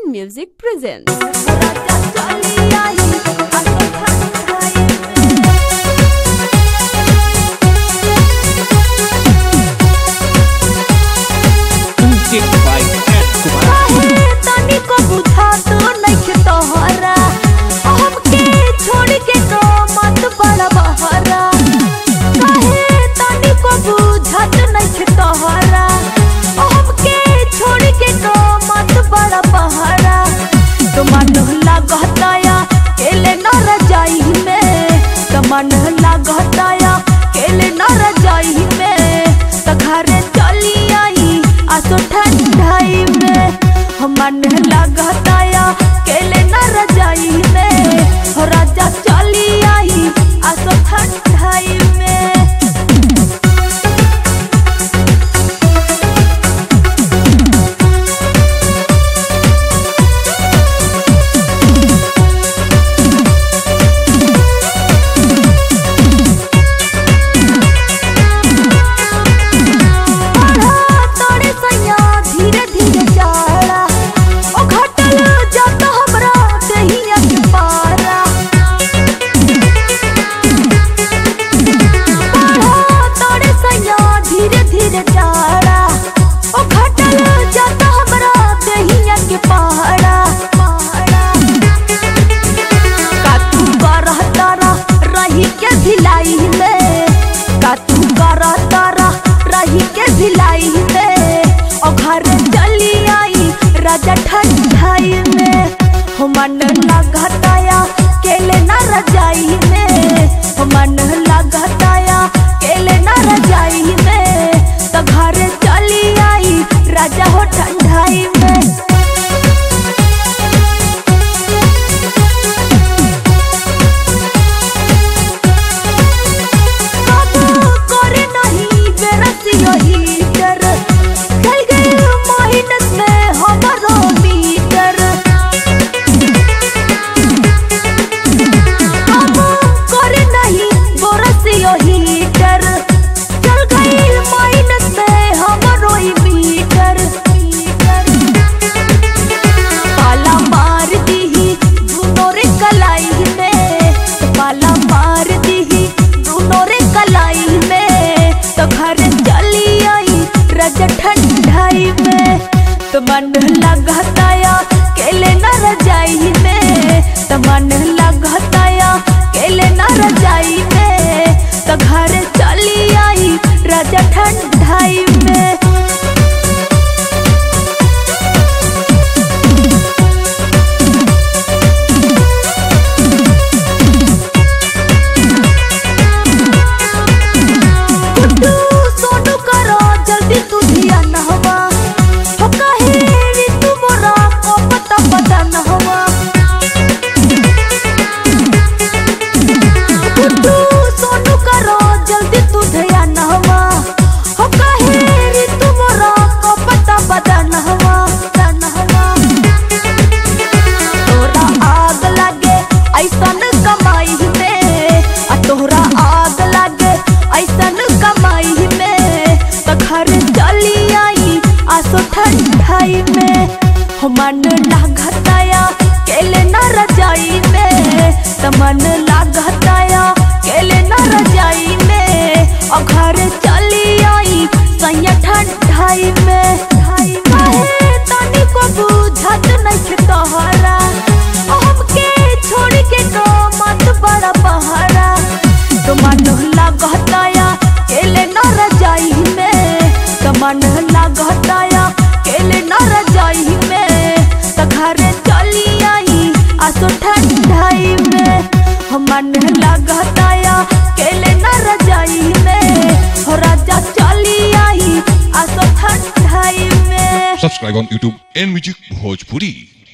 Music presents. मन लागताया केले न रजाई में त घरे चली आई आसो ठंडाई में। मन लागताया केले न रजाई में हो राजा चली आई आसो ठंडाई में। राजा ठंडाई में हो मन लागताया केले न रजाई में हो मन लागताया केले न रजाई में तो घर चली आई राजा हो ठंडाई में। ठंडाई में तो मन लागताया केले न रजाई में तो मन लागताया केले न रजाई में तो घर चली आई राजा ठंडाई में। ठंडाई में हो मन लागताया केले न रजाई में तो मन लागताया केले न रजाई में और घर चली आई सैया ठंडाई में। तनी को बुझत नहीं तोहरा हमके छोड़ के तो मत बड़ा पहाड़ा तो मन लागताया केले न रजाई में तो मन लागताया केले न रजाई में तो घर चली आई आसो ठंडाई में। मन लागताया केले न रजाई में हो राजा चली आई आसो ठंडाई में। Subscribe on YouTube and Music Bhojpuri।